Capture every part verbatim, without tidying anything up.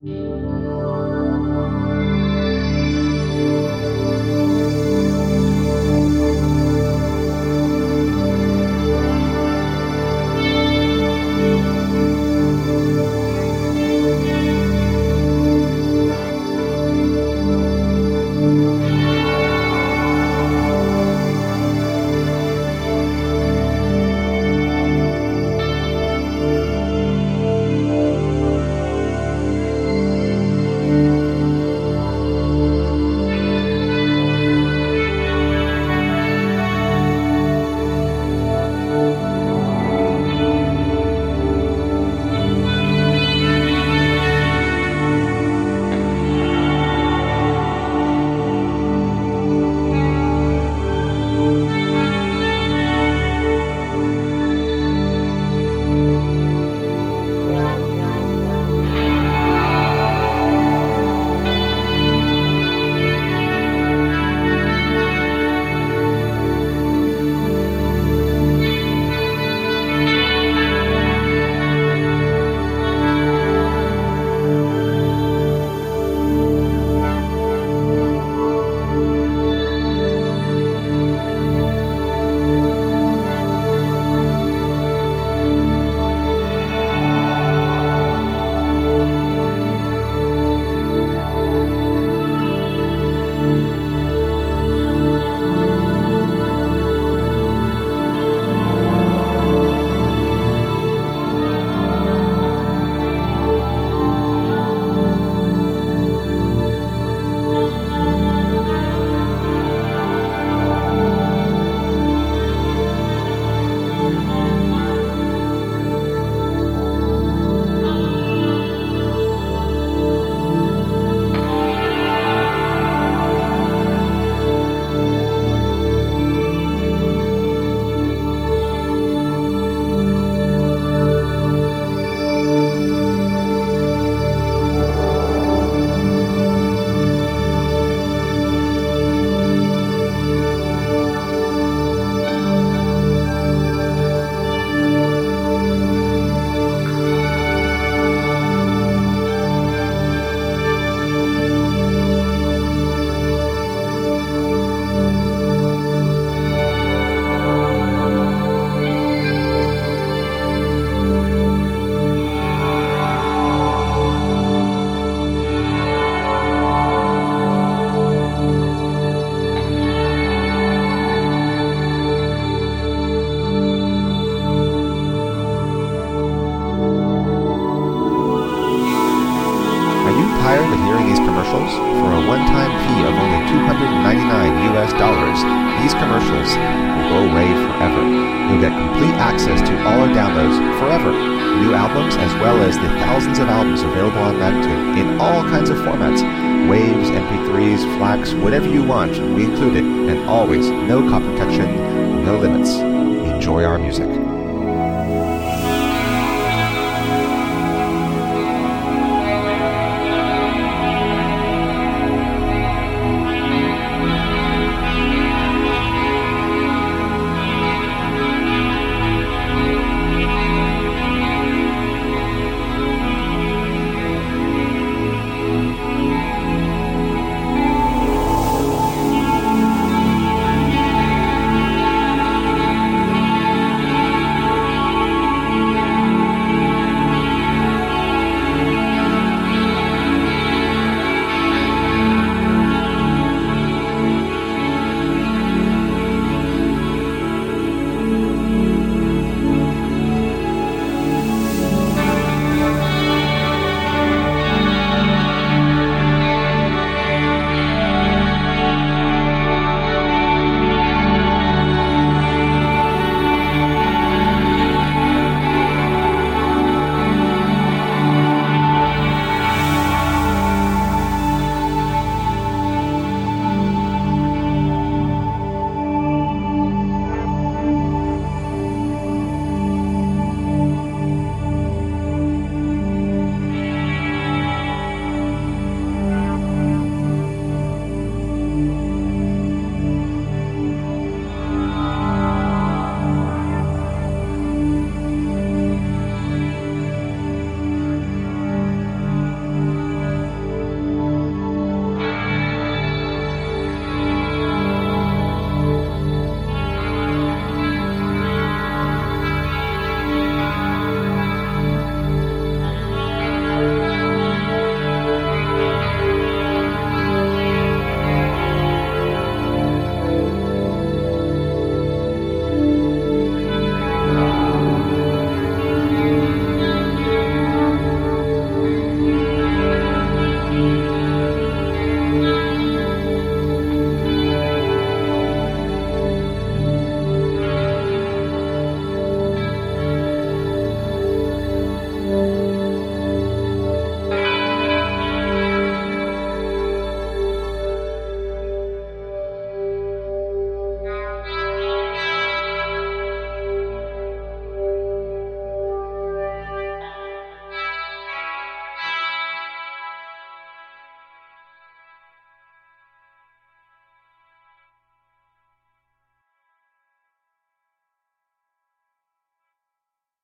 Tired of hearing these commercials? For a one-time fee of only two hundred ninety-nine U S dollars, these commercials will go away forever. You'll get complete access to all our downloads forever. New albums as well as the thousands of albums available on Latitude in all kinds of formats. Waves, M P threes, FLACs, whatever you want, we include it. And always, no copy protection, no limits. Enjoy our music.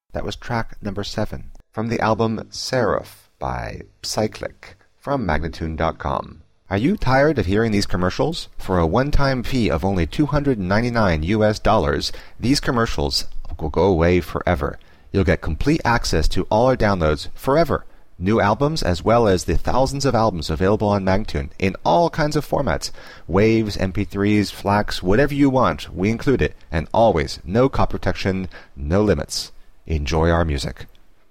That was track number seven from the album Seraph by Cyclic from Magnatune dot com. Are you tired of hearing these commercials? For a one-time fee of only two hundred ninety-nine U S dollars, these commercials will go away forever. You'll get complete access to all our downloads forever. New albums as well as the thousands of albums available on Magnatune in all kinds of formats. Waves, M P threes, FLACs, whatever you want, we include it. And always, no copy protection, no limits. Enjoy our music.